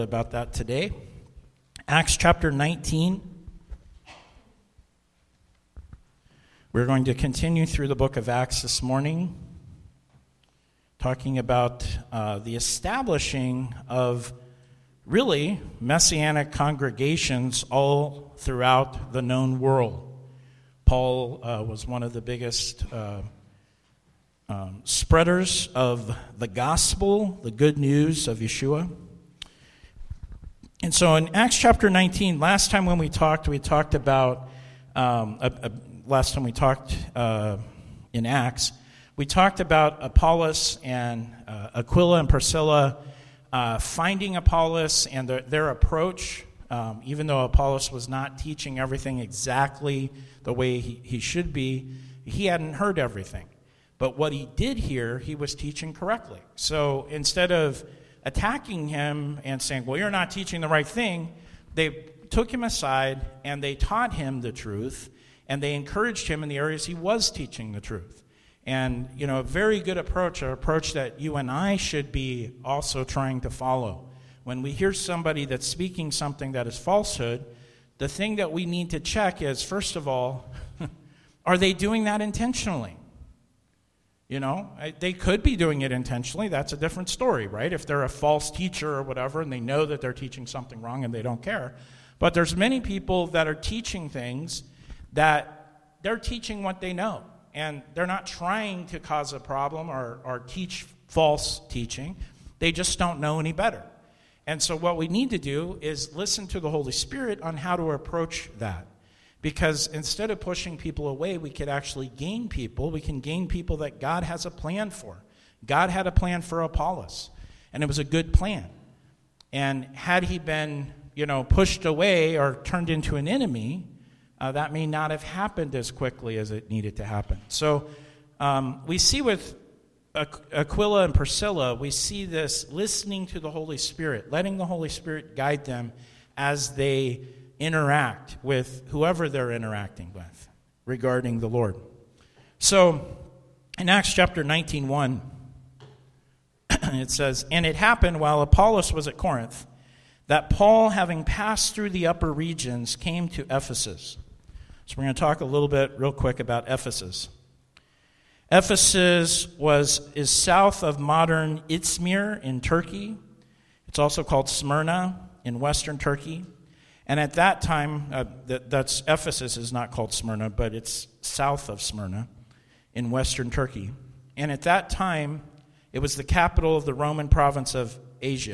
About that today. Acts chapter 19. We're going to continue through the book of Acts this morning, talking about the establishing of really messianic congregations all throughout the known world. Paul was one of the biggest spreaders of the gospel, the good news of Yeshua. And so in Acts chapter 19, last time when we talked about, last time we talked in Acts, we talked about Apollos and Aquila and Priscilla finding Apollos and their approach, even though Apollos was not teaching everything exactly the way he should be, he hadn't heard everything. But what he did hear, he was teaching correctly. So instead of attacking him and saying, well, you're not teaching the right thing, they took him aside and they taught him the truth, and they encouraged him in the areas he was teaching the truth. And, a very good approach, an approach that you and I should be also trying to follow. When we hear somebody that's speaking something that is falsehood, the thing that we need to check is, first of all, are they doing that intentionally? They could be doing it intentionally. That's a different story, right? If they're a false teacher or whatever and they know that they're teaching something wrong and they don't care. But there's many people that are teaching things that they're teaching what they know. And they're not trying to cause a problem or teach false teaching. They just don't know any better. And so what we need to do is listen to the Holy Spirit on how to approach that. Because instead of pushing people away, we could actually gain people. We can gain people that God has a plan for. God had a plan for Apollos, and it was a good plan. And had he been, pushed away or turned into an enemy, that may not have happened as quickly as it needed to happen. So we see with Aquila and Priscilla, we see this listening to the Holy Spirit, letting the Holy Spirit guide them as they interact with whoever they're interacting with regarding the Lord. So in Acts chapter 19:1, it says, "And it happened while Apollos was at Corinth, that Paul, having passed through the upper regions, came to Ephesus." So we're going to talk a little bit real quick about Ephesus. Ephesus is south of modern Izmir in Turkey. It's also called Smyrna in western Turkey. And at that time, that's Ephesus is not called Smyrna, but it's south of Smyrna in western Turkey. And at that time, it was the capital of the Roman province of Asia.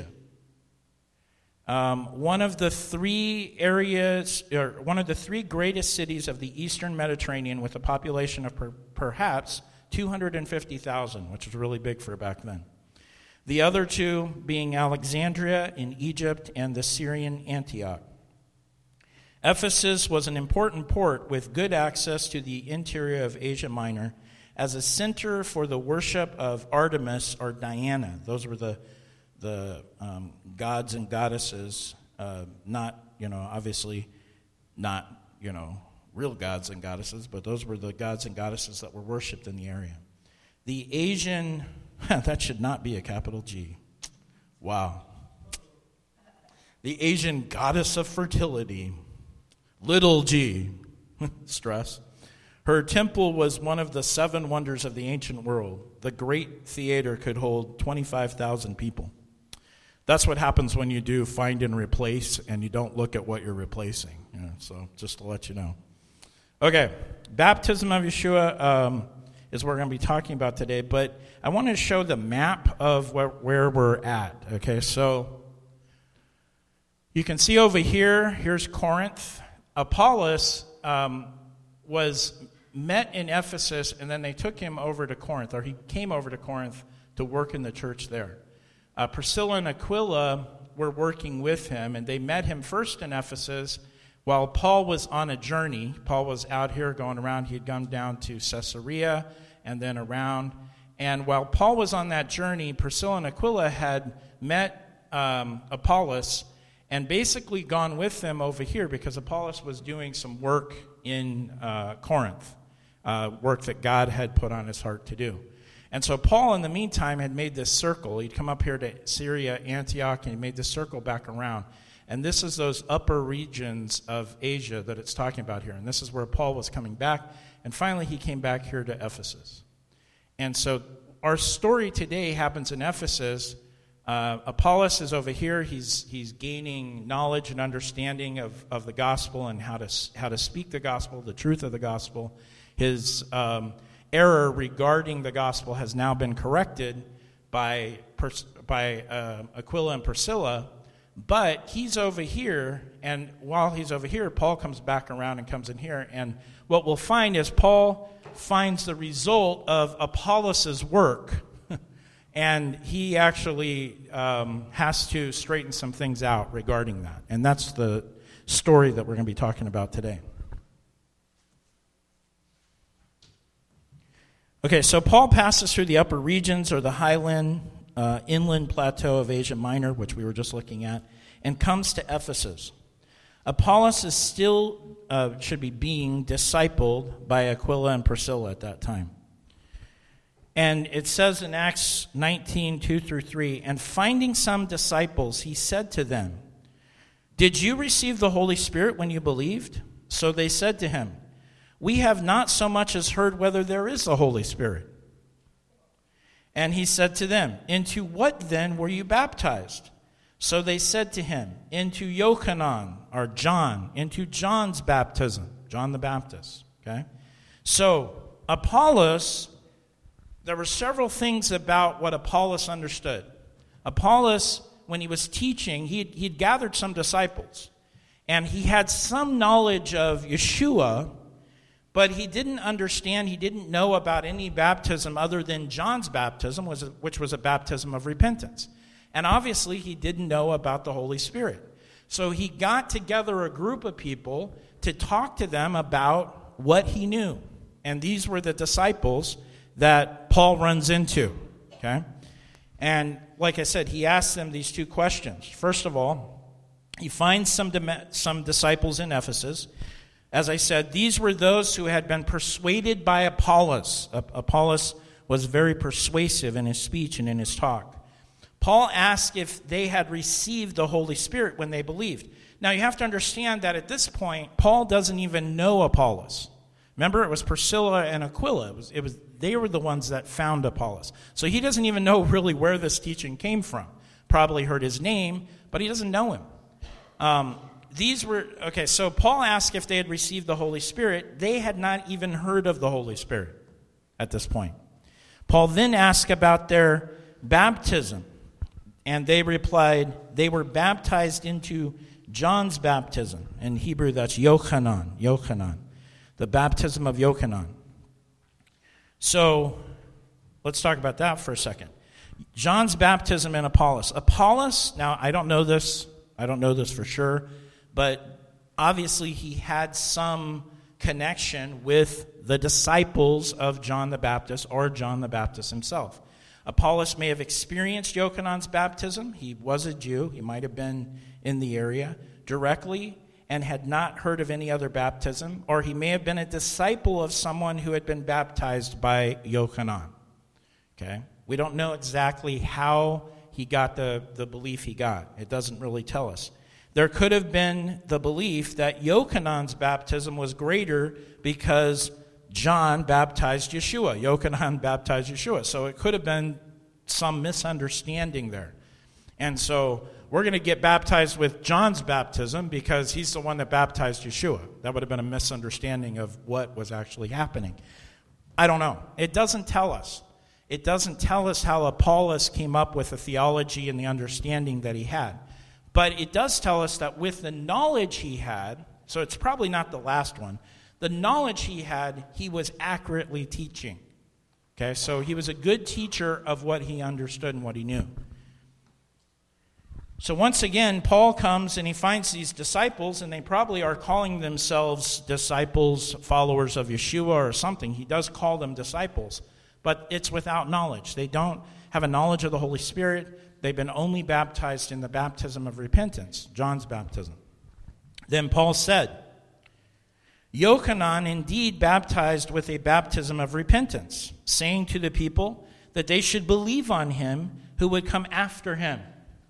One of the three greatest cities of the eastern Mediterranean, with a population of perhaps 250,000, which was really big for back then. The other two being Alexandria in Egypt and the Syrian Antioch. Ephesus was an important port with good access to the interior of Asia Minor as a center for the worship of Artemis or Diana. Those were the gods and goddesses, not, obviously not, real gods and goddesses, but those were the gods and goddesses that were worshipped in the area. The Asian, that should not be a capital G. Wow. The Asian goddess of fertility, little g, stress. Her temple was one of the 7 wonders of the ancient world. The great theater could hold 25,000 people. That's what happens when you do find and replace and you don't look at what you're replacing. So just to let you know. Okay, baptism of Yeshua is what we're going to be talking about today. But I want to show the map of where we're at. Okay, so you can see over here, here's Corinth. Apollos was met in Ephesus, and then they took him over to Corinth, or he came over to Corinth to work in the church there. Priscilla and Aquila were working with him, and they met him first in Ephesus while Paul was on a journey. Paul was out here going around. He had gone down to Caesarea and then around. And while Paul was on that journey, Priscilla and Aquila had met Apollos and basically gone with them over here because Apollos was doing some work in Corinth, work that God had put on his heart to do. And so Paul, in the meantime, had made this circle. He'd come up here to Syria, Antioch, and he made this circle back around. And this is those upper regions of Asia that it's talking about here. And this is where Paul was coming back. And finally, he came back here to Ephesus. And so our story today happens in Ephesus. Apollos is over here. He's gaining knowledge and understanding of the gospel and how to speak the gospel, the truth of the gospel. His error regarding the gospel has now been corrected by Aquila and Priscilla. But he's over here, and while he's over here, Paul comes back around and comes in here. And what we'll find is Paul finds the result of Apollos' work, and he actually has to straighten some things out regarding that. And that's the story that we're going to be talking about today. Okay, so Paul passes through the upper regions, or the highland, inland plateau of Asia Minor, which we were just looking at, and comes to Ephesus. Apollos is still, should be being discipled by Aquila and Priscilla at that time. And it says in Acts 19, 2-3, and finding some disciples, he said to them, "Did you receive the Holy Spirit when you believed?" So they said to him, "We have not so much as heard whether there is a Holy Spirit." And he said to them, "Into what then were you baptized?" So they said to him, "Into Yochanan," or John, into John's baptism, John the Baptist. Okay? So Apollos, there were several things about what Apollos understood. Apollos, when he was teaching, he'd gathered some disciples, and he had some knowledge of Yeshua, but he didn't understand, he didn't know about any baptism other than John's baptism, which was a baptism of repentance. And obviously, he didn't know about the Holy Spirit. So he got together a group of people to talk to them about what he knew. And these were the disciples that Paul runs into. Okay? And like I said, he asked them these two questions. First of all, he finds some disciples in Ephesus. As I said, these were those who had been persuaded by Apollos. Apollos was very persuasive in his speech and in his talk. Paul asked if they had received the Holy Spirit when they believed. Now, you have to understand that at this point, Paul doesn't even know Apollos. Remember, it was Priscilla and Aquila. They were the ones that found Apollos. So he doesn't even know really where this teaching came from. Probably heard his name, but he doesn't know him. So Paul asked if they had received the Holy Spirit. They had not even heard of the Holy Spirit at this point. Paul then asked about their baptism, and they replied they were baptized into John's baptism. In Hebrew, that's Yochanan, the baptism of Yochanan. So let's talk about that for a second. John's baptism and Apollos. Apollos, now I don't know this for sure, but obviously he had some connection with the disciples of John the Baptist or John the Baptist himself. Apollos may have experienced Yochanan's baptism. He was a Jew. He might have been in the area directly and had not heard of any other baptism, or he may have been a disciple of someone who had been baptized by Yochanan. Okay? We don't know exactly how he got the belief he got. It doesn't really tell us. There could have been the belief that Yochanan's baptism was greater because John baptized Yeshua. Yochanan baptized Yeshua. So it could have been some misunderstanding there. And so we're going to get baptized with John's baptism because he's the one that baptized Yeshua. That would have been a misunderstanding of what was actually happening. I don't know. It doesn't tell us. It doesn't tell us how Apollos came up with the theology and the understanding that he had. But it does tell us that with the knowledge he had, so it's probably not the last one, the knowledge he had, he was accurately teaching. Okay, so he was a good teacher of what he understood and what he knew. So once again, Paul comes and he finds these disciples, and they probably are calling themselves disciples, followers of Yeshua or something. He does call them disciples, but it's without knowledge. They don't have a knowledge of the Holy Spirit. They've been only baptized in the baptism of repentance, John's baptism. Then Paul said, Yochanan indeed baptized with a baptism of repentance, saying to the people that they should believe on him who would come after him.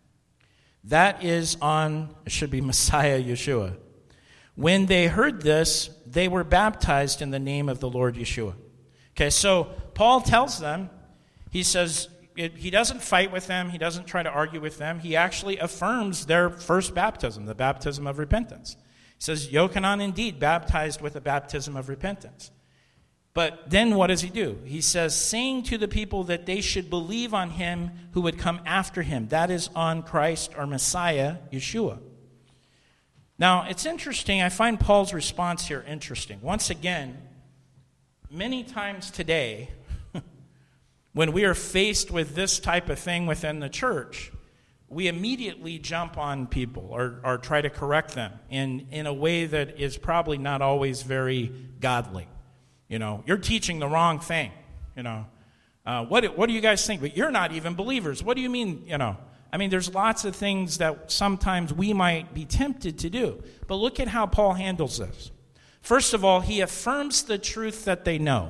That is on, it should be Messiah Yeshua. When they heard this, they were baptized in the name of the Lord Yeshua. Okay, so Paul tells them, he says, he doesn't fight with them, he doesn't try to argue with them, he actually affirms their first baptism, the baptism of repentance. He says, Yochanan indeed baptized with a baptism of repentance. But then what does he do? He says, saying to the people that they should believe on him who would come after him. That is on Christ or Messiah, Yeshua. Now, it's interesting. I find Paul's response here interesting. Once again, many times today, when we are faced with this type of thing within the church, we immediately jump on people or try to correct them in a way that is probably not always very godly. You know, you're teaching the wrong thing. You know, what do you guys think? But you're not even believers. What do you mean? You know, I mean, there's lots of things that sometimes we might be tempted to do. But look at how Paul handles this. First of all, he affirms the truth that they know.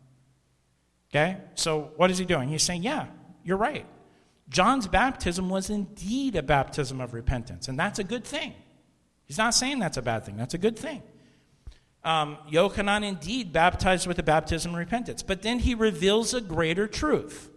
Okay? So what is he doing? He's saying, yeah, you're right. John's baptism was indeed a baptism of repentance, and that's a good thing. He's not saying that's a bad thing. That's a good thing. Yochanan indeed baptized with the baptism of repentance. But then he reveals a greater truth.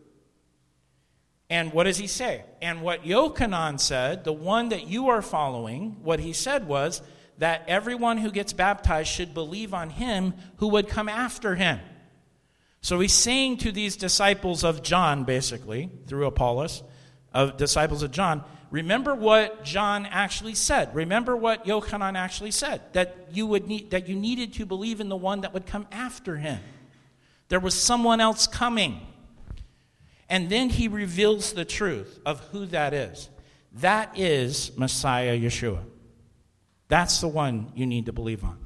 And what does he say? And what Yochanan said, the one that you are following, what he said was that everyone who gets baptized should believe on him who would come after him. So he's saying to these disciples of John, basically, through Apollos, of disciples of John, remember what John actually said. Remember what Yochanan actually said, that you needed to believe in the one that would come after him. There was someone else coming. And then he reveals the truth of who that is. That is Messiah Yeshua. That's the one you need to believe on.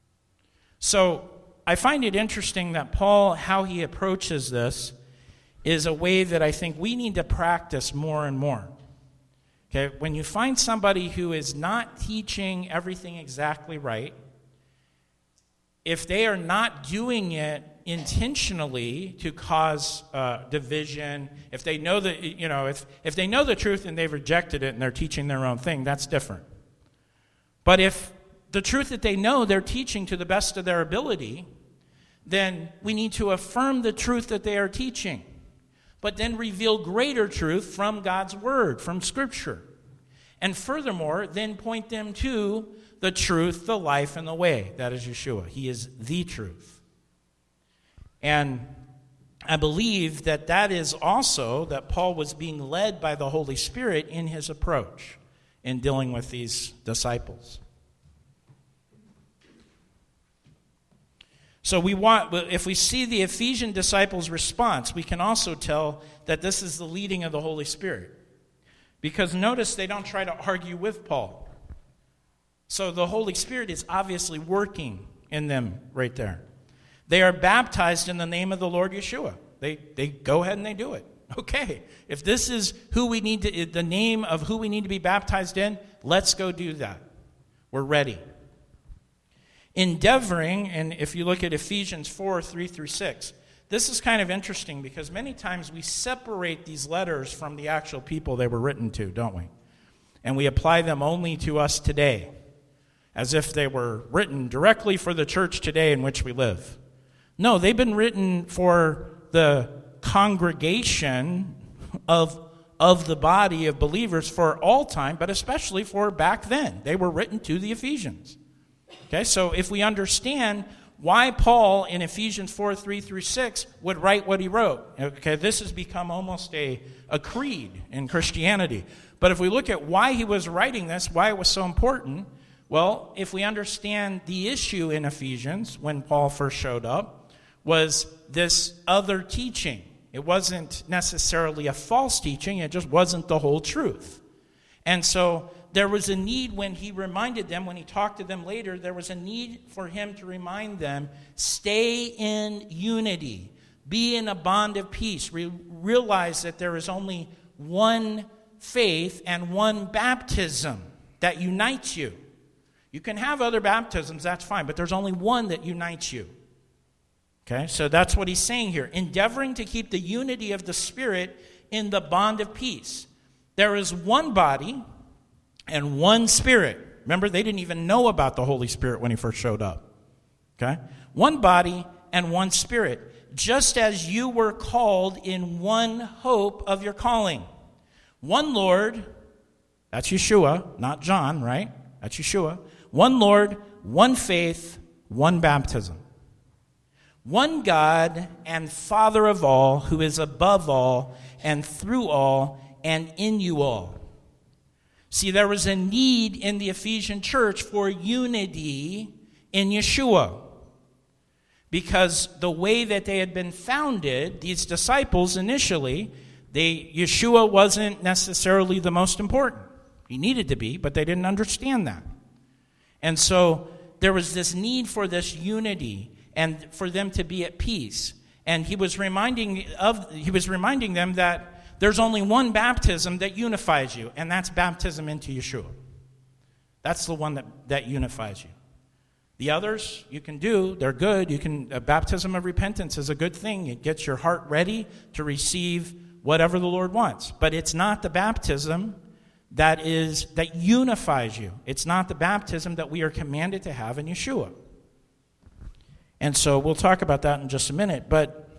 So I find it interesting that Paul, how he approaches this, is a way that I think we need to practice more and more. Okay, when you find somebody who is not teaching everything exactly right, if they are not doing it intentionally to cause division, if they know that, you know, if they know the truth and they've rejected it and they're teaching their own thing, that's different. But if the truth that they know they're teaching to the best of their ability, then we need to affirm the truth that they are teaching, but then reveal greater truth from God's Word, from Scripture. And furthermore, then point them to the truth, the life, and the way. That is Yeshua. He is the truth. And I believe that that is also that Paul was being led by the Holy Spirit in his approach in dealing with these disciples. So if we see the Ephesian disciples' response, we can also tell that this is the leading of the Holy Spirit. Because notice they don't try to argue with Paul. So the Holy Spirit is obviously working in them right there. They are baptized in the name of the Lord Yeshua. They go ahead and they do it. Okay, if this is who we need to, the name of who we need to be baptized in, let's go do that. We're ready. Endeavoring, and if you look at Ephesians 4, 3 through 6, this is kind of interesting because many times we separate these letters from the actual people they were written to, don't we? And we apply them only to us today, as if they were written directly for the church today in which we live. No, they've been written for the congregation of the body of believers for all time, but especially for back then. They were written to the Ephesians. Okay, so if we understand why Paul in Ephesians 4, 3 through 6 would write what he wrote, okay, this has become almost a creed in Christianity. But if we look at why he was writing this, why it was so important, well, if we understand the issue in Ephesians when Paul first showed up, was this other teaching. It wasn't necessarily a false teaching, it just wasn't the whole truth. And so there was a need when he reminded them, when he talked to them later, there was a need for him to remind them, stay in unity, be in a bond of peace, realize that there is only one faith and one baptism that unites you. You can have other baptisms, that's fine, but there's only one that unites you. Okay, so that's what he's saying here. Endeavoring to keep the unity of the Spirit in the bond of peace. There is one body and one Spirit. Remember, they didn't even know about the Holy Spirit when he first showed up. Okay? One body and one Spirit, just as you were called in one hope of your calling. One Lord, that's Yeshua, not John, right? That's Yeshua. One Lord, one faith, one baptism. One God and Father of all, who is above all and through all and in you all. See, there was a need in the Ephesian church for unity in Yeshua. Because the way that they had been founded, these disciples initially, Yeshua wasn't necessarily the most important. He needed to be, but they didn't understand that. And so there was this need for this unity and for them to be at peace. And he was reminding them that there's only one baptism that unifies you, and that's baptism into Yeshua. That's the one that unifies you. The others you can do, they're good. A baptism of repentance is a good thing. It gets your heart ready to receive whatever the Lord wants. But it's not the baptism that unifies you. It's not the baptism that we are commanded to have in Yeshua. And so we'll talk about that in just a minute. But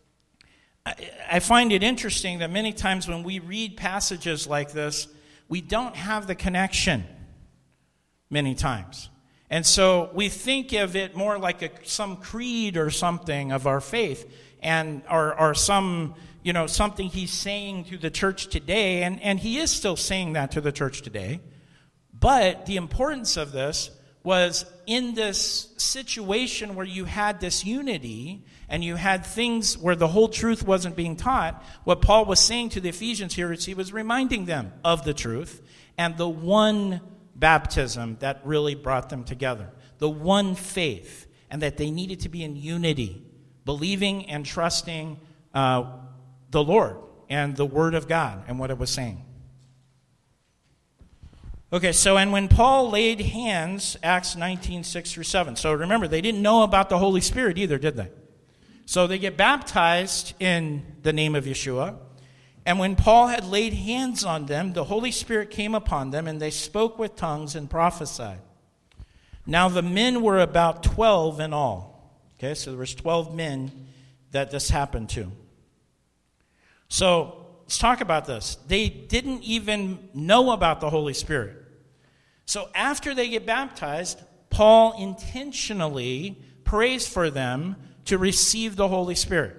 I find it interesting that many times when we read passages like this, we don't have the connection many times. And so we think of it more like some creed or something of our faith, and or some, something he's saying to the church today, and he is still saying that to the church today. But the importance of this was in this situation where you had this unity and you had things where the whole truth wasn't being taught, what Paul was saying to the Ephesians here is he was reminding them of the truth and the one baptism that really brought them together, the one faith, and that they needed to be in unity, believing and trusting the Lord and the Word of God and what it was saying. Okay, so, and when Paul laid hands, Acts 19, 6 through 7. So remember, they didn't know about the Holy Spirit either, did they? So they get baptized in the name of Yeshua. And when Paul had laid hands on them, the Holy Spirit came upon them, and they spoke with tongues and prophesied. Now the men were about 12 in all. Okay, so there was 12 men that this happened to. So let's talk about this. They didn't even know about the Holy Spirit. So after they get baptized, Paul intentionally prays for them to receive the Holy Spirit.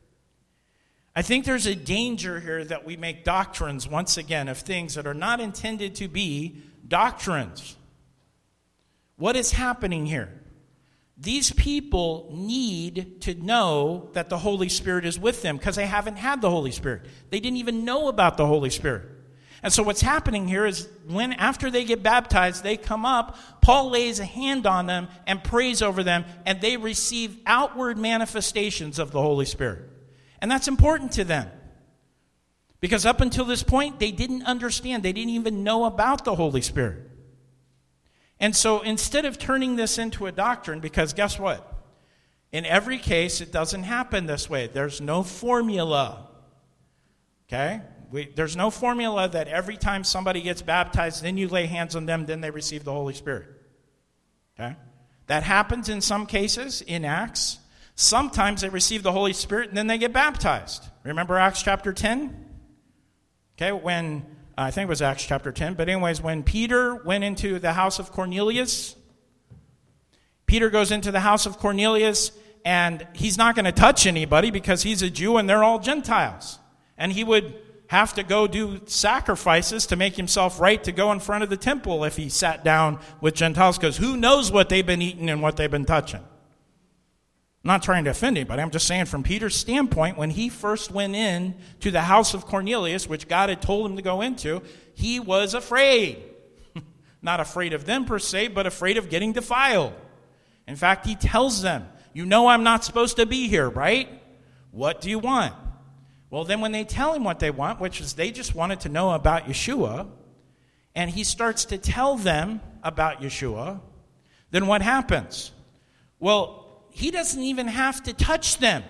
I think there's a danger here that we make doctrines, once again, of things that are not intended to be doctrines. What is happening here? These people need to know that the Holy Spirit is with them because they haven't had the Holy Spirit. They didn't even know about the Holy Spirit. And so what's happening here is after they get baptized, they come up, Paul lays a hand on them and prays over them, and they receive outward manifestations of the Holy Spirit. And that's important to them. Because up until this point, they didn't understand. They didn't even know about the Holy Spirit. And so instead of turning this into a doctrine, because guess what? In every case, it doesn't happen this way. There's no formula. Okay? There's no formula that every time somebody gets baptized, then you lay hands on them, then they receive the Holy Spirit. Okay? That happens in some cases in Acts. Sometimes they receive the Holy Spirit and then they get baptized. Remember Acts chapter 10? Okay, when, I think it was Acts chapter 10, but anyways, when Peter went into the house of Cornelius, Peter goes into the house of Cornelius, and he's not going to touch anybody because he's a Jew and they're all Gentiles. And he would have to go do sacrifices to make himself right to go in front of the temple if he sat down with Gentiles, because who knows what they've been eating and what they've been touching. I'm not trying to offend anybody. I'm just saying from Peter's standpoint, when he first went in to the house of Cornelius, which God had told him to go into, he was afraid. Not afraid of them per se, but afraid of getting defiled. In fact, he tells them, you know I'm not supposed to be here, right? What do you want? Well, then when they tell him what they want, which is they just wanted to know about Yeshua, and he starts to tell them about Yeshua, then what happens? Well, he doesn't even have to touch them.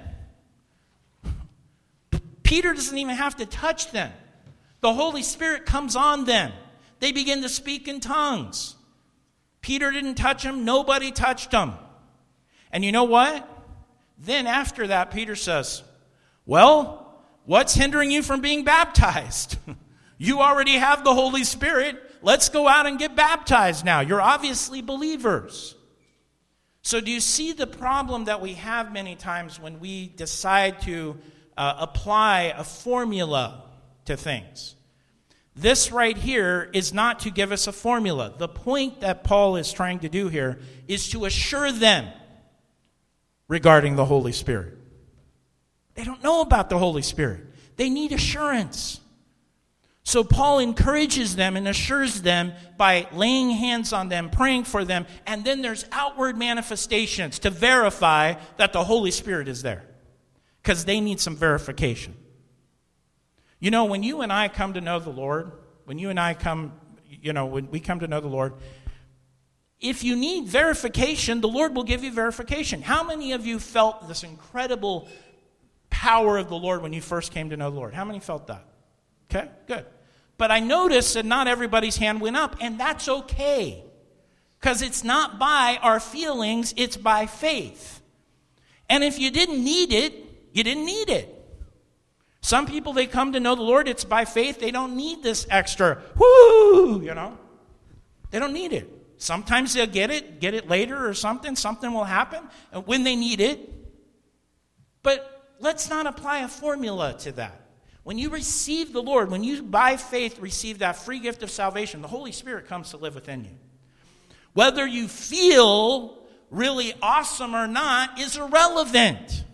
Peter doesn't even have to touch them. The Holy Spirit comes on them. They begin to speak in tongues. Peter didn't touch them. Nobody touched them. And you know what? Then after that, Peter says, well, what's hindering you from being baptized? You already have the Holy Spirit. Let's go out and get baptized now. You're obviously believers. So do you see the problem that we have many times when we decide to apply a formula to things? This right here is not to give us a formula. The point that Paul is trying to do here is to assure them regarding the Holy Spirit. They don't know about the Holy Spirit. They need assurance. So Paul encourages them and assures them by laying hands on them, praying for them, and then there's outward manifestations to verify that the Holy Spirit is there, because they need some verification. You know, when you and I come to know the Lord, when we come to know the Lord, if you need verification, the Lord will give you verification. How many of you felt this incredible power of the Lord when you first came to know the Lord? How many felt that? Okay, good. But I noticed that not everybody's hand went up, and that's okay. Because it's not by our feelings, it's by faith. And if you didn't need it, you didn't need it. Some people, they come to know the Lord, it's by faith. They don't need this extra, whoo, They don't need it. Sometimes they'll get it later or something. Something will happen when they need it. But let's not apply a formula to that. When you receive the Lord, when you by faith receive that free gift of salvation, the Holy Spirit comes to live within you. Whether you feel really awesome or not is irrelevant.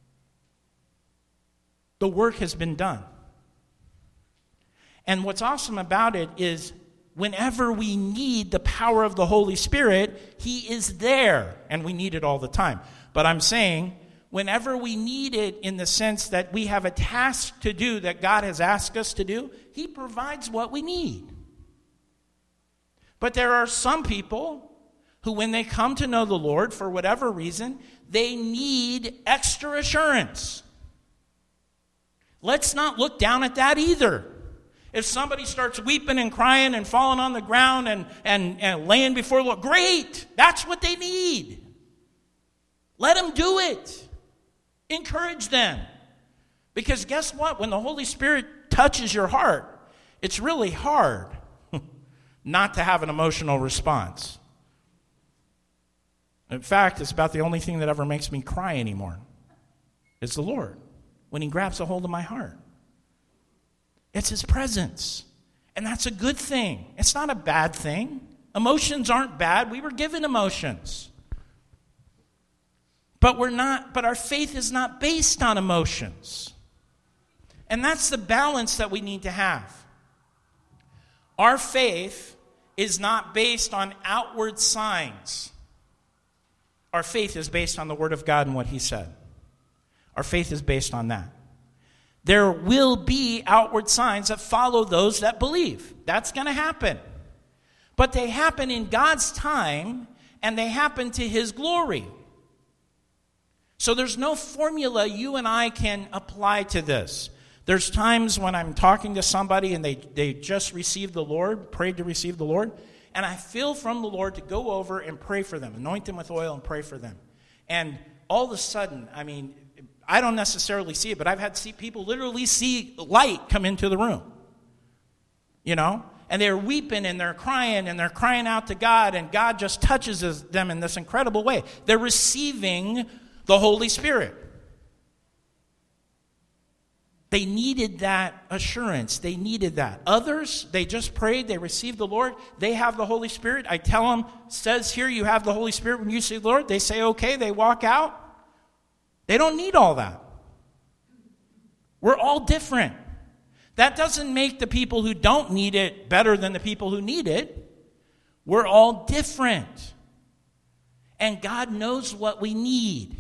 The work has been done. And what's awesome about it is whenever we need the power of the Holy Spirit, He is there. And we need it all the time. But I'm saying, whenever we need it in the sense that we have a task to do that God has asked us to do, He provides what we need. But there are some people who, when they come to know the Lord, for whatever reason, they need extra assurance. Let's not look down at that either. If somebody starts weeping and crying and falling on the ground and laying before the Lord, great! That's what they need. Let them do it. Encourage them. Because guess what? When the Holy Spirit touches your heart, it's really hard not to have an emotional response. In fact, it's about the only thing that ever makes me cry anymore. It's the Lord. When He grabs a hold of my heart. It's His presence. And that's a good thing. It's not a bad thing. Emotions aren't bad. We were given emotions. But our faith is not based on emotions. And that's the balance that we need to have. Our faith is not based on outward signs. Our faith is based on the Word of God and what He said. Our faith is based on that. There will be outward signs that follow those that believe. That's going to happen. But they happen in God's time, and they happen to His glory. So there's no formula you and I can apply to this. There's times when I'm talking to somebody and they just received the Lord, prayed to receive the Lord, and I feel from the Lord to go over and pray for them, anoint them with oil and pray for them. And all of a sudden, I don't necessarily see it, but I've had people literally see light come into the room. And they're weeping and they're crying out to God, and God just touches them in this incredible way. They're receiving the Holy Spirit. They needed that assurance. They needed that. Others, they just prayed, they received the Lord, they have the Holy Spirit. I tell them, says here you have the Holy Spirit when you see the Lord. They say okay, they walk out. They don't need all that. We're all different. That doesn't make the people who don't need it better than the people who need it. We're all different. And God knows what we need.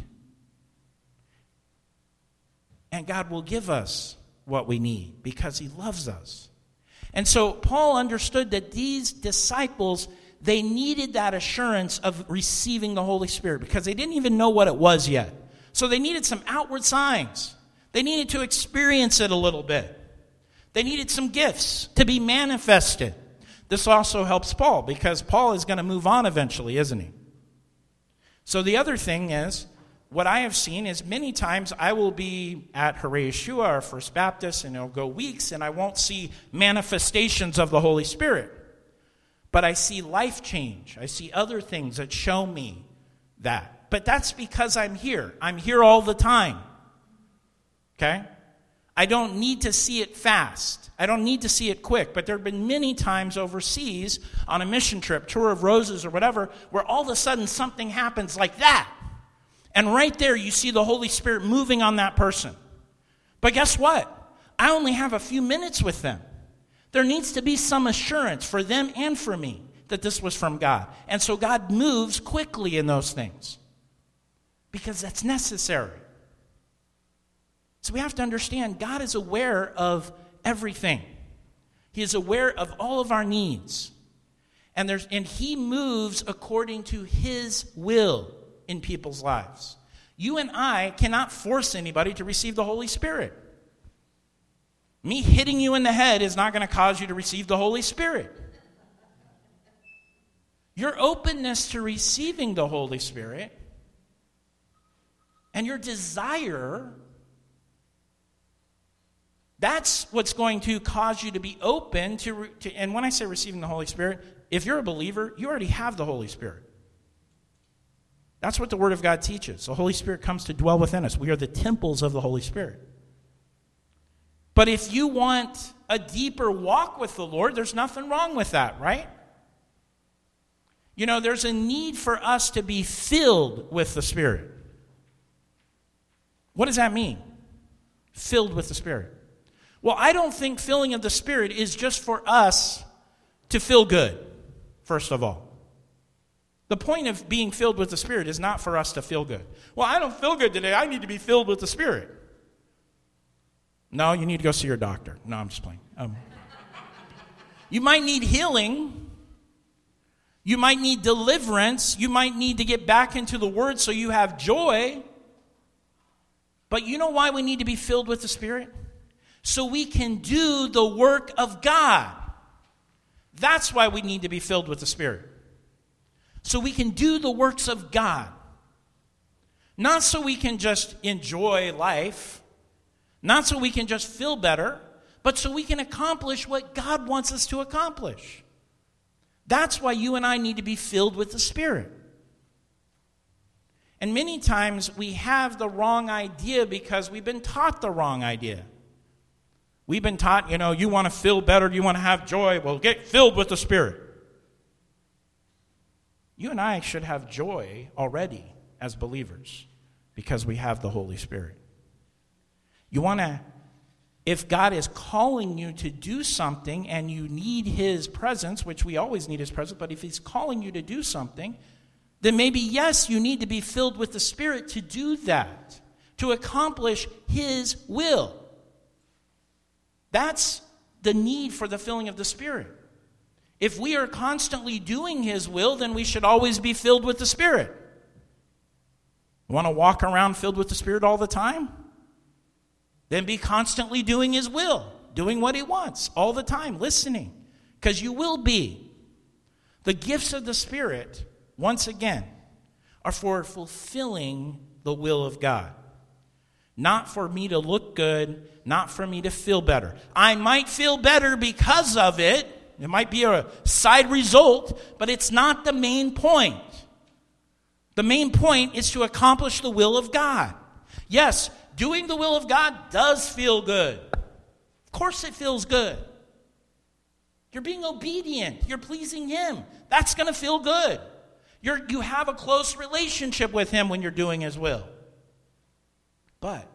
And God will give us what we need because He loves us. And so Paul understood that these disciples, they needed that assurance of receiving the Holy Spirit because they didn't even know what it was yet. So they needed some outward signs. They needed to experience it a little bit. They needed some gifts to be manifested. This also helps Paul because Paul is going to move on eventually, isn't he? So the other thing is, what I have seen is many times I will be at Hare Yeshua or First Baptist and it'll go weeks and I won't see manifestations of the Holy Spirit. But I see life change. I see other things that show me that. But that's because I'm here. I'm here all the time. Okay? I don't need to see it fast. I don't need to see it quick. But there have been many times overseas on a mission trip, Tour of Roses or whatever, where all of a sudden something happens like that. And right there you see the Holy Spirit moving on that person. But guess what? I only have a few minutes with them. There needs to be some assurance for them and for me that this was from God. And so God moves quickly in those things because that's necessary. So we have to understand God is aware of everything. He is aware of all of our needs. And he moves according to his will in people's lives. You and I cannot force anybody to receive the Holy Spirit. Me hitting you in the head is not going to cause you to receive the Holy Spirit. Your openness to receiving the Holy Spirit and your desire, that's what's going to cause you to be open to and when I say receiving the Holy Spirit, if you're a believer, you already have the Holy Spirit. That's what the Word of God teaches. The Holy Spirit comes to dwell within us. We are the temples of the Holy Spirit. But if you want a deeper walk with the Lord, there's nothing wrong with that, right? You know, there's a need for us to be filled with the Spirit. What does that mean? Filled with the Spirit. Well, I don't think filling of the Spirit is just for us to feel good, first of all. The point of being filled with the Spirit is not for us to feel good. Well, I don't feel good today. I need to be filled with the Spirit. No, you need to go see your doctor. No, I'm just playing. You might need healing. You might need deliverance. You might need to get back into the Word so you have joy. But you know why we need to be filled with the Spirit? So we can do the work of God. That's why we need to be filled with the Spirit. So we can do the works of God. Not so we can just enjoy life. Not so we can just feel better, but so we can accomplish what God wants us to accomplish. That's why you and I need to be filled with the Spirit. And many times we have the wrong idea because we've been taught the wrong idea. We've been taught, you want to feel better, you want to have joy, well, get filled with the Spirit. You and I should have joy already as believers because we have the Holy Spirit. If God is calling you to do something and you need His presence, which we always need His presence, but if He's calling you to do something, then maybe, yes, you need to be filled with the Spirit to do that, to accomplish His will. That's the need for the filling of the Spirit. If we are constantly doing His will, then we should always be filled with the Spirit. You want to walk around filled with the Spirit all the time? Then be constantly doing His will, doing what He wants all the time, listening, because you will be. The gifts of the Spirit, once again, are for fulfilling the will of God. Not for me to look good, not for me to feel better. I might feel better because of it. It might be a side result, but it's not the main point. The main point is to accomplish the will of God. Yes, doing the will of God does feel good. Of course it feels good. You're being obedient. You're pleasing Him. That's going to feel good. You have a close relationship with Him when you're doing His will. But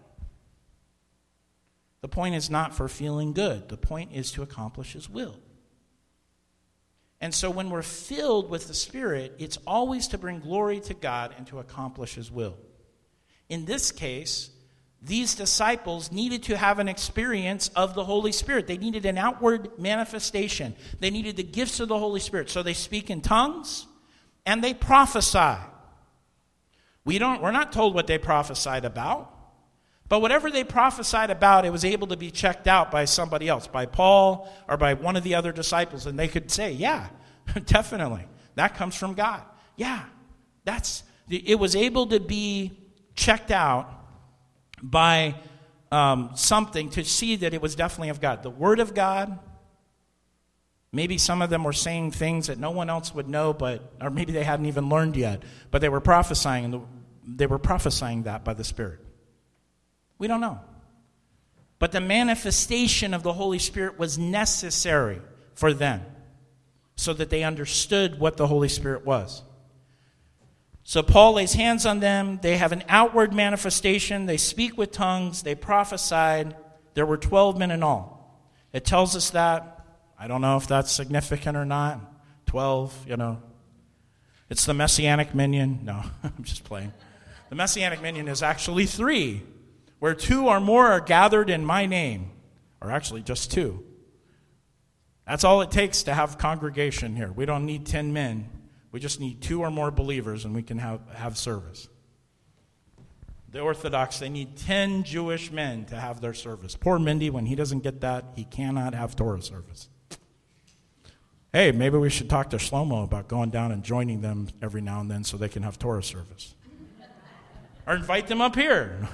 the point is not for feeling good. The point is to accomplish His will. And so when we're filled with the Spirit, it's always to bring glory to God and to accomplish His will. In this case, these disciples needed to have an experience of the Holy Spirit. They needed an outward manifestation. They needed the gifts of the Holy Spirit. So they speak in tongues and they prophesy. We're not told what they prophesied about. But whatever they prophesied about, it was able to be checked out by somebody else, by Paul or by one of the other disciples. And they could say, yeah, definitely, that comes from God. Yeah, it was able to be checked out by something to see that it was definitely of God. The Word of God, maybe some of them were saying things that no one else would know, or maybe they hadn't even learned yet, but they were prophesying, and they were prophesying that by the Spirit. We don't know. But the manifestation of the Holy Spirit was necessary for them so that they understood what the Holy Spirit was. So Paul lays hands on them. They have an outward manifestation. They speak with tongues. They prophesied. There were 12 men in all. It tells us that. I don't know if that's significant or not. 12, It's the Messianic minion. No, I'm just playing. The Messianic minion is actually 3. Where 2 or more are gathered in my name, or actually just 2. That's all it takes to have congregation here. We don't need 10 men. We just need 2 or more believers, and we can have service. The Orthodox, they need 10 Jewish men to have their service. Poor Mindy, when he doesn't get that, he cannot have Torah service. Hey, maybe we should talk to Shlomo about going down and joining them every now and then so they can have Torah service. Or invite them up here.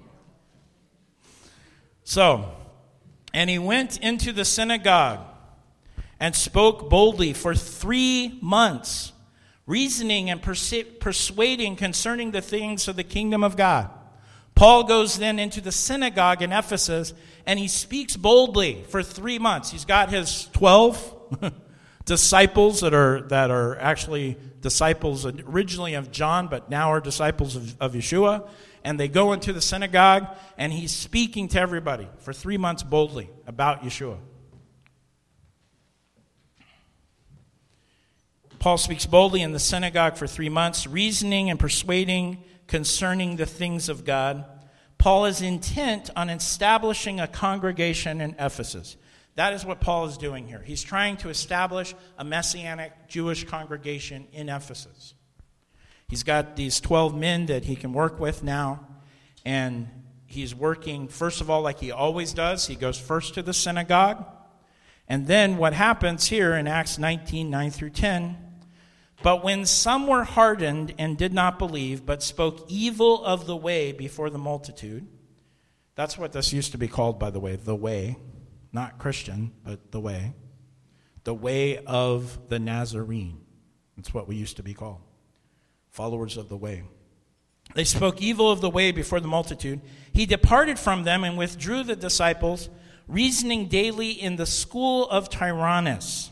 So, and he went into the synagogue and spoke boldly for 3 months, reasoning and persuading concerning the things of the kingdom of God. Paul goes then into the synagogue in Ephesus, and he speaks boldly for 3 months. He's got his 12 disciples that are actually disciples originally of John, but now are disciples of Yeshua. And they go into the synagogue, and he's speaking to everybody for 3 months boldly about Yeshua. Paul speaks boldly in the synagogue for 3 months, reasoning and persuading concerning the things of God. Paul is intent on establishing a congregation in Ephesus. That is what Paul is doing here. He's trying to establish a Messianic Jewish congregation in Ephesus. He's got these 12 men that he can work with now, and he's working, first of all, like he always does. He goes first to the synagogue, and then what happens here in Acts 19, 9 through 10, but when some were hardened and did not believe, but spoke evil of the way before the multitude, that's what this used to be called, by the way, not Christian, but the way of the Nazarene. That's what we used to be called. Followers of the way. They spoke evil of the way before the multitude. He departed from them and withdrew the disciples, reasoning daily in the school of Tyrannus.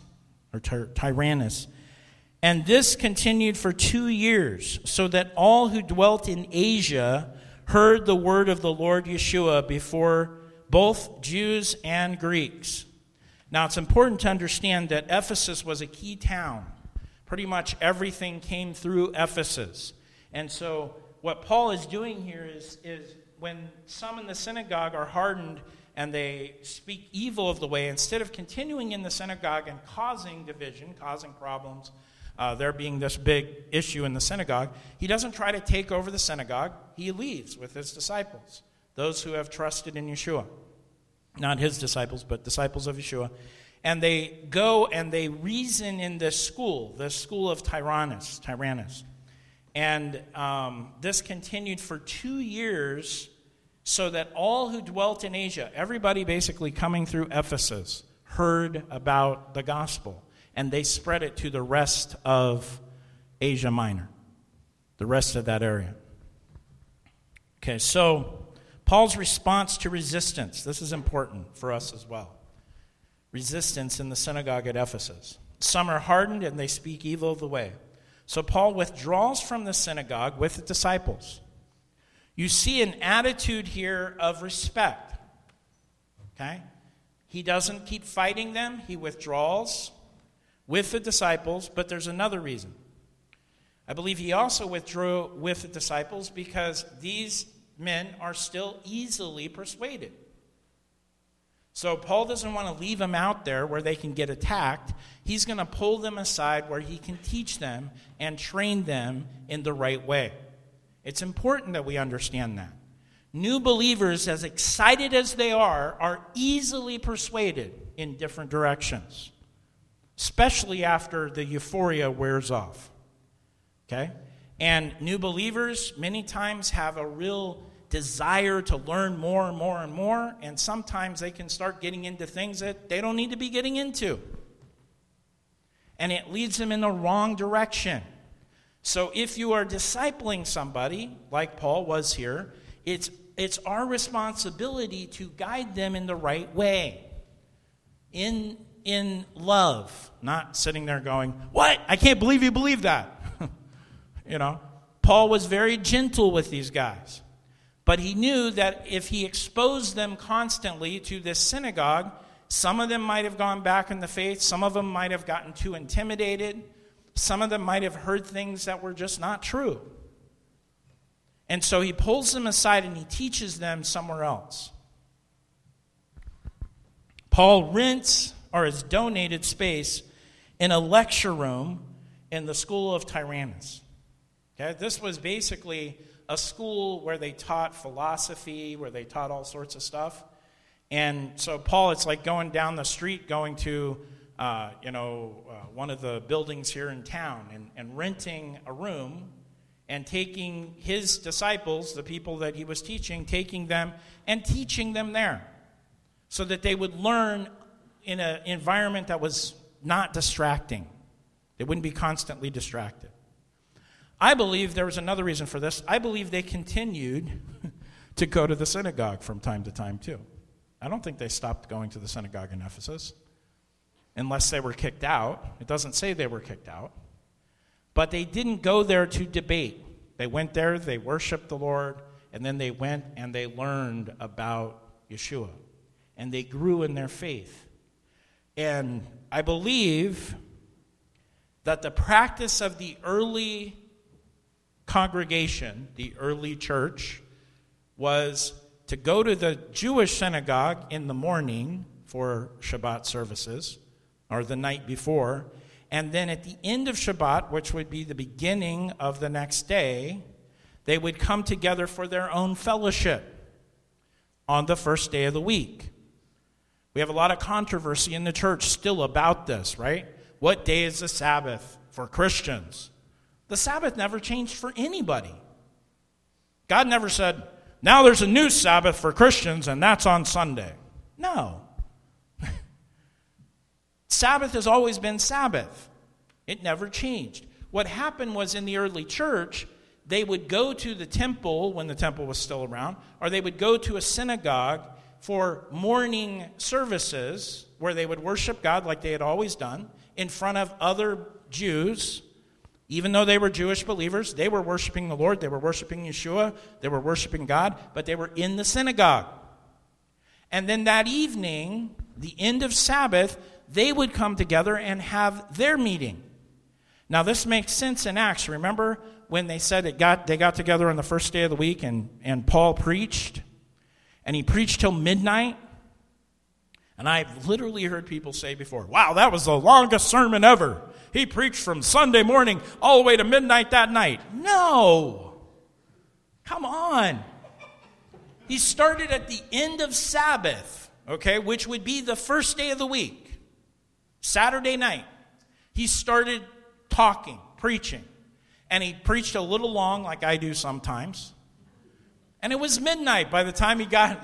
And this continued for 2 years, so that all who dwelt in Asia heard the word of the Lord Yeshua before both Jews and Greeks. Now, it's important to understand that Ephesus was a key town. Pretty much everything came through Ephesus. And so what Paul is doing here is when some in the synagogue are hardened and they speak evil of the way, instead of continuing in the synagogue and causing division, causing problems, there being this big issue in the synagogue, he doesn't try to take over the synagogue. He leaves with his disciples, those who have trusted in Yeshua. Not his disciples, but disciples of Yeshua. And they go and they reason in this school of Tyrannus. And this continued for 2 years, so that all who dwelt in Asia, everybody basically coming through Ephesus, heard about the gospel. And they spread it to the rest of Asia Minor, the rest of that area. Okay, so Paul's response to resistance. This is important for us as well. Resistance in the synagogue at Ephesus. Some are hardened and they speak evil of the way. So Paul withdraws from the synagogue with the disciples. You see an attitude here of respect. Okay? He doesn't keep fighting them. He withdraws with the disciples, but there's another reason. I believe he also withdrew with the disciples because these men are still easily persuaded. So Paul doesn't want to leave them out there where they can get attacked. He's going to pull them aside where he can teach them and train them in the right way. It's important that we understand that. New believers, as excited as they are easily persuaded in different directions, especially after the euphoria wears off. Okay? And new believers many times have a real desire to learn more and more and more, and sometimes they can start getting into things that they don't need to be getting into. And it leads them in the wrong direction. So if you are discipling somebody, like Paul was here, it's our responsibility to guide them in the right way. In love, not sitting there going, "What? I can't believe you believe that." Paul was very gentle with these guys. But he knew that if he exposed them constantly to this synagogue, some of them might have gone back in the faith, some of them might have gotten too intimidated, some of them might have heard things that were just not true. And so he pulls them aside and he teaches them somewhere else. Paul rents or has donated space in a lecture room in the school of Tyrannus. Okay, this was basically a school where they taught philosophy, where they taught all sorts of stuff. And so Paul, it's like going down the street, going to one of the buildings here in town and renting a room and taking his disciples, the people that he was teaching, taking them and teaching them there so that they would learn in an environment that was not distracting. They wouldn't be constantly distracted. I believe there was another reason for this. I believe they continued to go to the synagogue from time to time too. I don't think they stopped going to the synagogue in Ephesus unless they were kicked out. It doesn't say they were kicked out. But they didn't go there to debate. They went there, they worshiped the Lord, and then they went and they learned about Yeshua. And they grew in their faith. And I believe that the practice of the early congregation, the early church, was to go to the Jewish synagogue in the morning for Shabbat services, or the night before, and then at the end of Shabbat, which would be the beginning of the next day, they would come together for their own fellowship on the first day of the week. We have a lot of controversy in the church still about this, right? What day is the Sabbath for Christians? The Sabbath never changed for anybody. God never said, now there's a new Sabbath for Christians and that's on Sunday. No. Sabbath has always been Sabbath. It never changed. What happened was in the early church, they would go to the temple when the temple was still around, or they would go to a synagogue for morning services where they would worship God like they had always done in front of other Jews. Even though they were Jewish believers, they were worshiping the Lord, they were worshiping Yeshua, they were worshiping God, but they were in the synagogue. And then that evening, the end of Sabbath, they would come together and have their meeting. Now this makes sense in Acts. Remember when they said they got together on the first day of the week and Paul preached? And he preached till midnight? And I've literally heard people say before, wow, that was the longest sermon ever. He preached from Sunday morning all the way to midnight that night. No. Come on. He started at the end of Sabbath, okay, which would be the first day of the week, Saturday night. He started talking, preaching. And he preached a little long like I do sometimes. And it was midnight by the time he got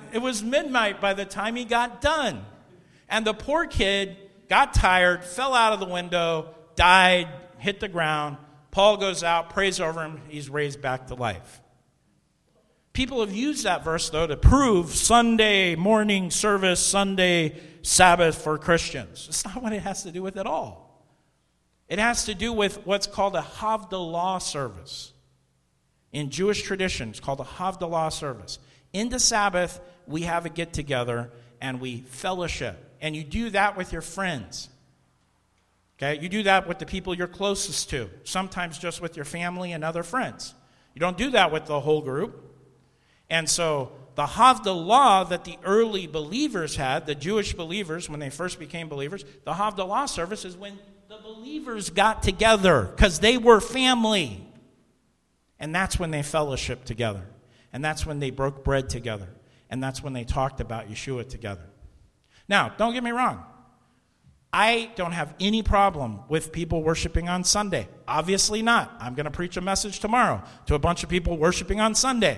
done. And the poor kid got tired, fell out of the window, died, hit the ground. Paul goes out, prays over him. He's raised back to life. People have used that verse, though, to prove Sunday morning service, Sunday Sabbath for Christians. It's not what it has to do with at all. It has to do with what's called a Havdalah service. In Jewish tradition, it's called a Havdalah service. In the Sabbath, we have a get-together and we fellowship. And you do that with your friends. Okay? You do that with the people you're closest to. Sometimes just with your family and other friends. You don't do that with the whole group. And so the Havdalah that the early believers had, the Jewish believers, when they first became believers, the Havdalah service is when the believers got together because they were family. And that's when they fellowshiped together. And that's when they broke bread together. And that's when they talked about Yeshua together. Now, don't get me wrong. I don't have any problem with people worshiping on Sunday. Obviously not. I'm going to preach a message tomorrow to a bunch of people worshiping on Sunday.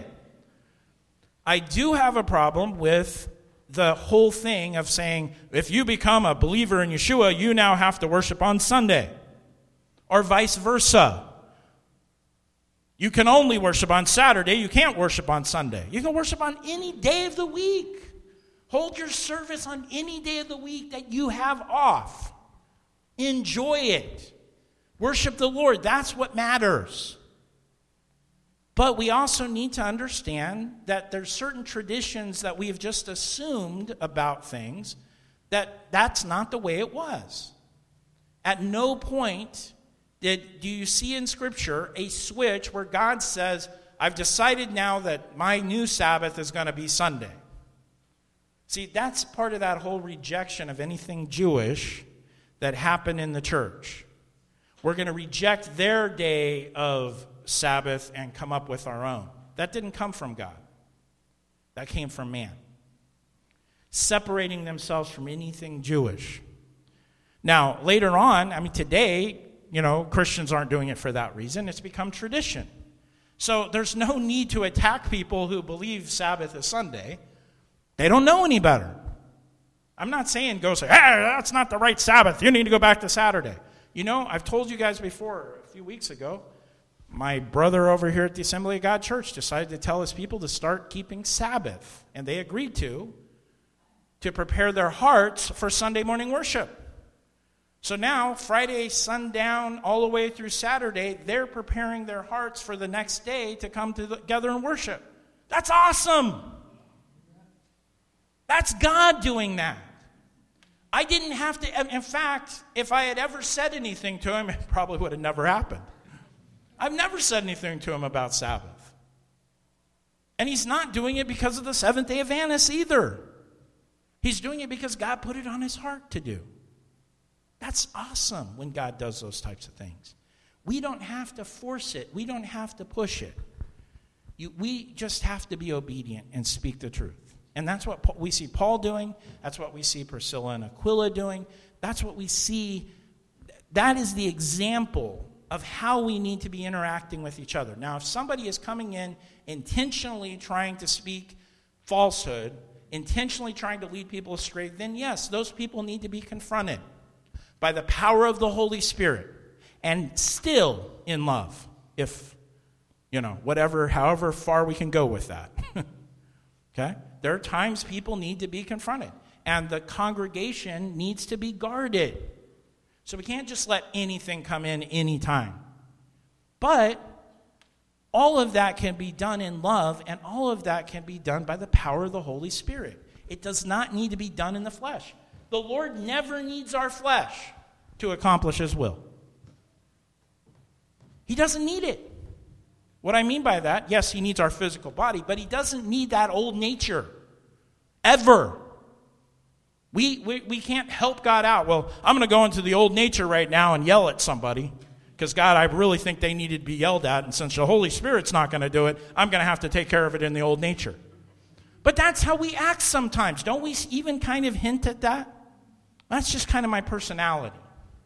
I do have a problem with the whole thing of saying, if you become a believer in Yeshua, you now have to worship on Sunday. Or vice versa. You can only worship on Saturday. You can't worship on Sunday. You can worship on any day of the week. Hold your service on any day of the week that you have off. Enjoy it. Worship the Lord. That's what matters. But we also need to understand that there's certain traditions that we've just assumed about things that's not the way it was. At no point do you see in Scripture a switch where God says, I've decided now that my new Sabbath is going to be Sunday. See, that's part of that whole rejection of anything Jewish that happened in the church. We're going to reject their day of Sabbath and come up with our own. That didn't come from God. That came from man. Separating themselves from anything Jewish. Now, later on, today, Christians aren't doing it for that reason. It's become tradition. So there's no need to attack people who believe Sabbath is Sunday. They don't know any better. I'm not saying go say, hey, that's not the right Sabbath. You need to go back to Saturday. I've told you guys before, a few weeks ago, my brother over here at the Assembly of God Church decided to tell his people to start keeping Sabbath. And they agreed to prepare their hearts for Sunday morning worship. So now, Friday, sundown, all the way through Saturday, they're preparing their hearts for the next day to come together and worship. That's awesome. That's God doing that. I didn't have to. In fact, if I had ever said anything to him, it probably would have never happened. I've never said anything to him about Sabbath. And he's not doing it because of the Seventh-day Adventists either. He's doing it because God put it on his heart to do. That's awesome when God does those types of things. We don't have to force it. We don't have to push it. We just have to be obedient and speak the truth. And that's what we see Paul doing. That's what we see Priscilla and Aquila doing. That's what we see. That is the example of how we need to be interacting with each other. Now, if somebody is coming in intentionally trying to speak falsehood, intentionally trying to lead people astray, then yes, those people need to be confronted by the power of the Holy Spirit and still in love, if, however far we can go with that. Okay? There are times people need to be confronted, and the congregation needs to be guarded. So we can't just let anything come in anytime. But all of that can be done in love, and all of that can be done by the power of the Holy Spirit. It does not need to be done in the flesh. The Lord never needs our flesh to accomplish his will. He doesn't need it. What I mean by that, yes, he needs our physical body, but he doesn't need that old nature. Ever. We can't help God out. Well, I'm going to go into the old nature right now and yell at somebody because, God, I really think they needed to be yelled at, and since the Holy Spirit's not going to do it, I'm going to have to take care of it in the old nature. But that's how we act sometimes. Don't we even kind of hint at that? That's just kind of my personality.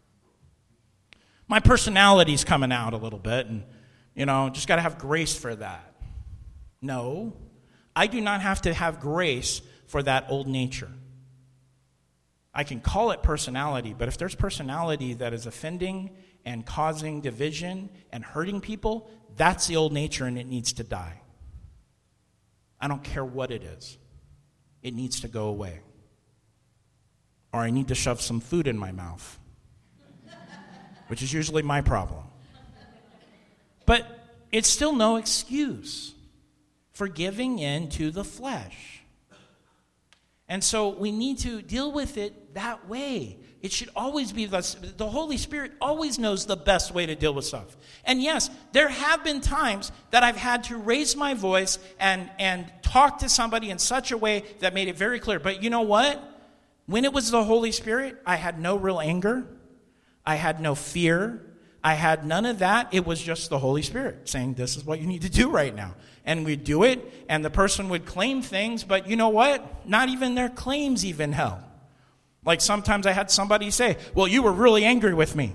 My personality's coming out a little bit, and, just got to have grace for that. No, I do not have to have grace for that old nature. I can call it personality, but if there's personality that is offending and causing division and hurting people, that's the old nature and it needs to die. I don't care what it is. It needs to go away. Or I need to shove some food in my mouth, which is usually my problem. But it's still no excuse for giving in to the flesh. And so we need to deal with it that way. It should always be the Holy Spirit always knows the best way to deal with stuff. And yes, there have been times that I've had to raise my voice and talk to somebody in such a way that made it very clear. But you know what? When it was the Holy Spirit, I had no real anger. I had no fear. I had none of that. It was just the Holy Spirit saying, this is what you need to do right now. And we'd do it, and the person would claim things, but you know what? Not even their claims even held. Like sometimes I had somebody say, well, you were really angry with me.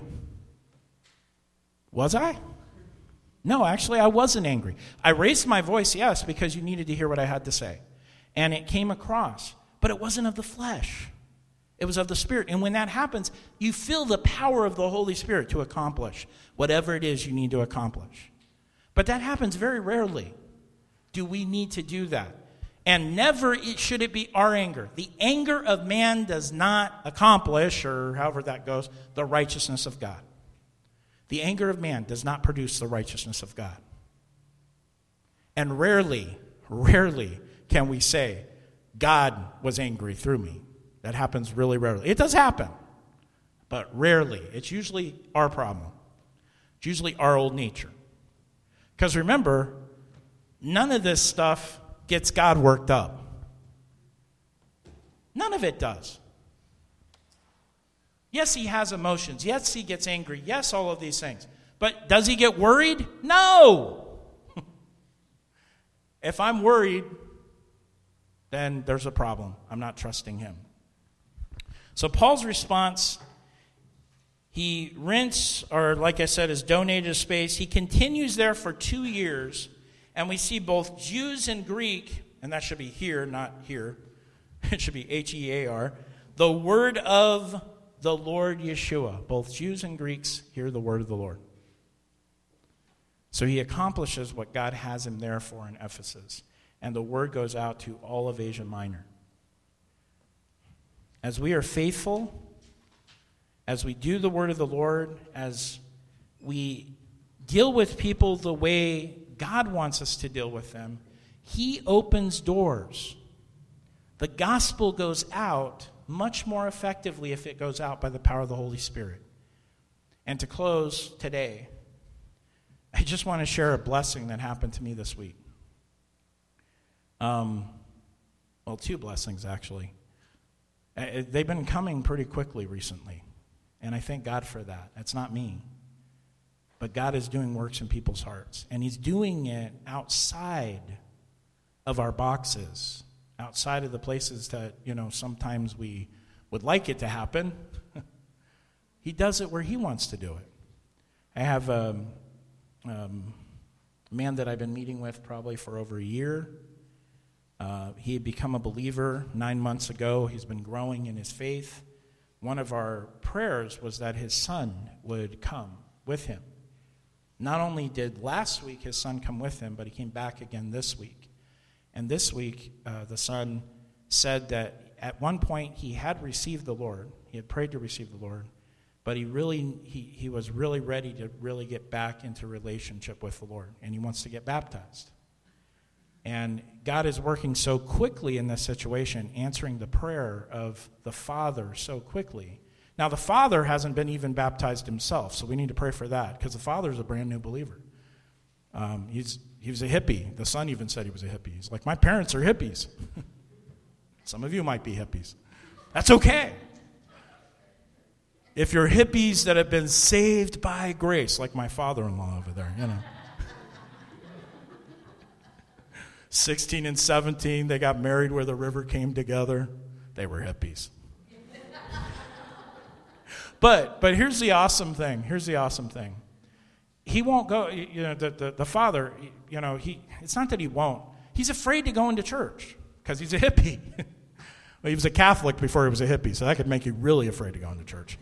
Was I? No, actually, I wasn't angry. I raised my voice, yes, because you needed to hear what I had to say. And it came across, but it wasn't of the flesh. It was of the Spirit. And when that happens, you feel the power of the Holy Spirit to accomplish whatever it is you need to accomplish. But that happens very rarely. Do we need to do that? And never should it be our anger. The anger of man does not accomplish, or however that goes, the righteousness of God. The anger of man does not produce the righteousness of God. And rarely can we say, God was angry through me. That happens really rarely. It does happen, but rarely. It's usually our problem. It's usually our old nature. Because remember, none of this stuff gets God worked up. None of it does. Yes, he has emotions. Yes, he gets angry. Yes, all of these things. But does he get worried? No. If I'm worried, then there's a problem. I'm not trusting him. So Paul's response, he rents, or like I said, has donated a space. He continues there for 2 years. And we see both Jews and Greek, and that should be here, not here. It should be H-E-A-R. The word of the Lord Yeshua. Both Jews and Greeks hear the word of the Lord. So he accomplishes what God has him there for in Ephesus. And the word goes out to all of Asia Minor. As we are faithful, as we do the word of the Lord, as we deal with people the way God wants us to deal with them, he opens doors. The gospel goes out much more effectively if it goes out by the power of the Holy Spirit. And to close today, I just want to share a blessing that happened to me this week. Well, 2 blessings, actually. They've been coming pretty quickly recently, and I thank God for that. That's not me. But God is doing works in people's hearts, and he's doing it outside of our boxes, outside of the places that, sometimes we would like it to happen. He does it where he wants to do it. I have a man that I've been meeting with probably for over a year. He had become a believer 9 months ago. He's been growing in his faith. One of our prayers was that his son would come with him. Not only did last week his son come with him, but he came back again this week. And this week, the son said that at one point he had received the Lord. He had prayed to receive the Lord. But he was really ready to really get back into relationship with the Lord. And he wants to get baptized. And God is working so quickly in this situation, answering the prayer of the father so quickly. Now, the father hasn't been even baptized himself, so we need to pray for that, because the father is a brand new believer. He was a hippie. The son even said he was a hippie. He's like, my parents are hippies. Some of you might be hippies. That's okay. If you're hippies that have been saved by grace, like my father-in-law over there, 16 and 17, they got married where the river came together. They were hippies. But here's the awesome thing. He won't go, the father, it's not that he won't. He's afraid to go into church because he's a hippie. Well, he was a Catholic before he was a hippie, so that could make you really afraid to go into church.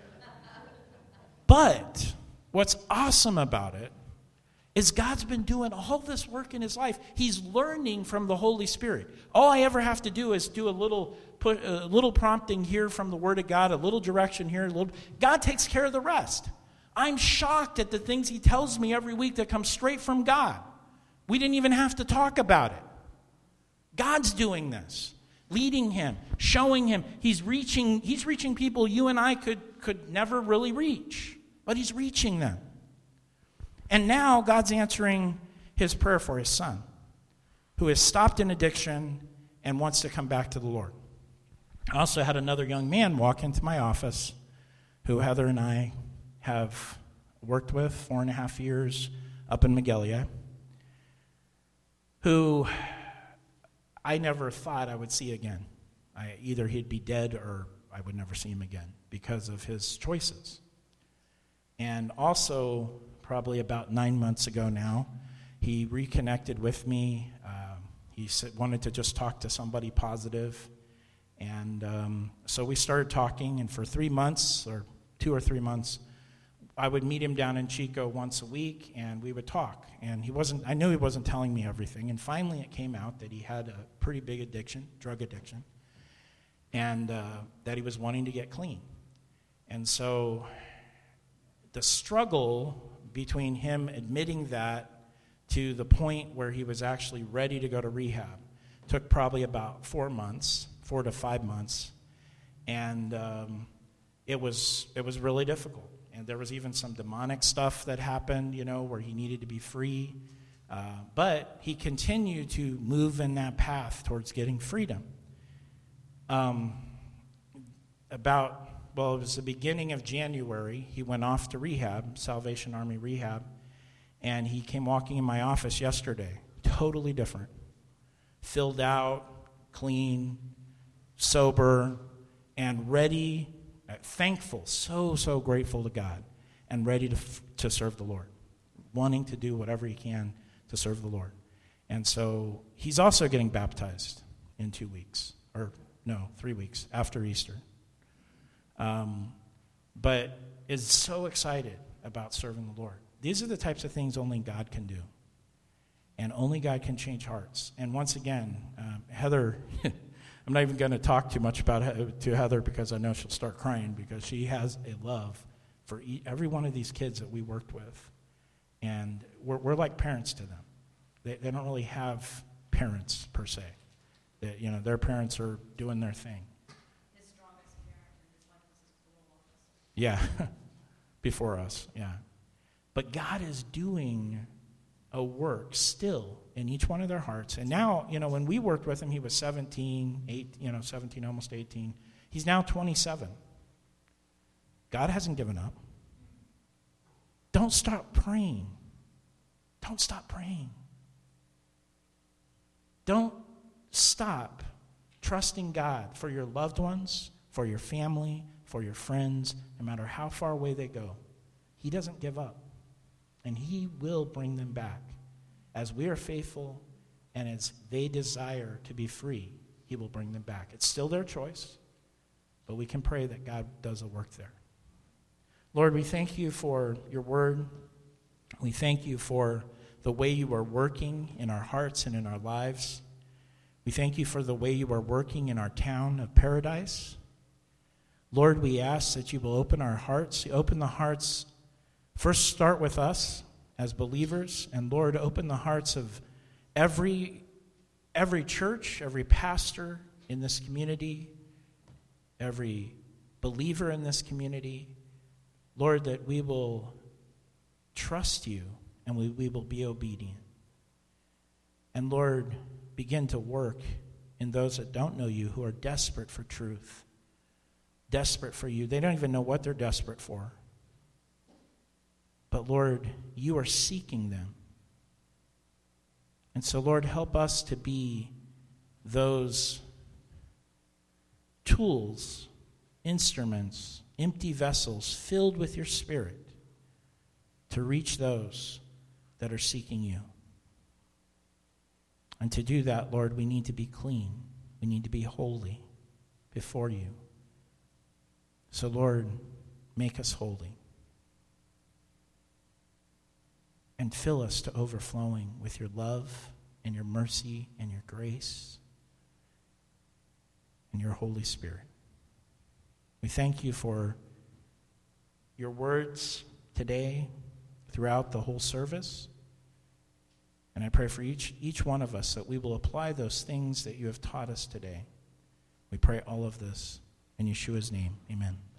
But what's awesome about it is God's been doing all this work in his life. He's learning from the Holy Spirit. All I ever have to do is do put a little prompting here from the Word of God, a little direction here. God takes care of the rest. I'm shocked at the things he tells me every week that come straight from God. We didn't even have to talk about it. God's doing this. leading him, showing him. He's reaching people you and I could never really reach, but he's reaching them. And now God's answering his prayer for his son, who has stopped in addiction and wants to come back to the Lord. I also had another young man walk into my office who Heather and I have worked with 4.5 years up in Magalia, who I never thought I would see again. Either he'd be dead or I would never see him again because of his choices. And also, probably about 9 months ago now, he reconnected with me. He wanted to just talk to somebody positive. And so we started talking, and for 3 months, or 2 or 3 months, I would meet him down in Chico once a week, and we would talk. And I knew he wasn't telling me everything. And finally it came out that he had a pretty big addiction, drug addiction, and that he was wanting to get clean. And so the struggle between him admitting that to the point where he was actually ready to go to rehab took probably about 4 to 5 months. And it was really difficult. And there was even some demonic stuff that happened, where he needed to be free. But he continued to move in that path towards getting freedom. It was the beginning of January. He went off to rehab, Salvation Army rehab. And he came walking in my office yesterday, totally different. Filled out, clean, sober, and ready, thankful, so grateful to God, and ready to serve the Lord, wanting to do whatever he can to serve the Lord. And so he's also getting baptized in 2 weeks, 3 weeks after Easter. But is so excited about serving the Lord. These are the types of things only God can do. And only God can change hearts. And once again, Heather, I'm not even going to talk too much to Heather because I know she'll start crying, because she has a love for every one of these kids that we worked with. And we're like parents to them. They don't really have parents per se. Their parents are doing their thing. His strongest parent in his life was his parole officer. Yeah, before us, yeah. But God is doing a work still in each one of their hearts. And now, when we worked with him, he was 17, almost 18. He's now 27. God hasn't given up. Don't stop praying. Don't stop praying. Don't stop trusting God for your loved ones, for your family, for your friends, no matter how far away they go. He doesn't give up. And he will bring them back. As we are faithful and as they desire to be free, he will bring them back. It's still their choice, but we can pray that God does a work there. Lord, we thank you for your word. We thank you for the way you are working in our hearts and in our lives. We thank you for the way you are working in our town of Paradise. Lord, we ask that you will open our hearts, open the hearts. First, start with us as believers, and Lord, open the hearts of every church, every pastor in this community, every believer in this community. Lord, that we will trust you and we will be obedient. And Lord, begin to work in those that don't know you, who are desperate for truth, desperate for you. They don't even know what they're desperate for. But Lord, you are seeking them. And so, Lord, help us to be those tools, instruments, empty vessels filled with your Spirit to reach those that are seeking you. And to do that, Lord, we need to be clean. We need to be holy before you. So, Lord, make us holy. And fill us to overflowing with your love and your mercy and your grace and your Holy Spirit. We thank you for your words today throughout the whole service. And I pray for each one of us that we will apply those things that you have taught us today We pray all of this in Yeshua's name. Amen.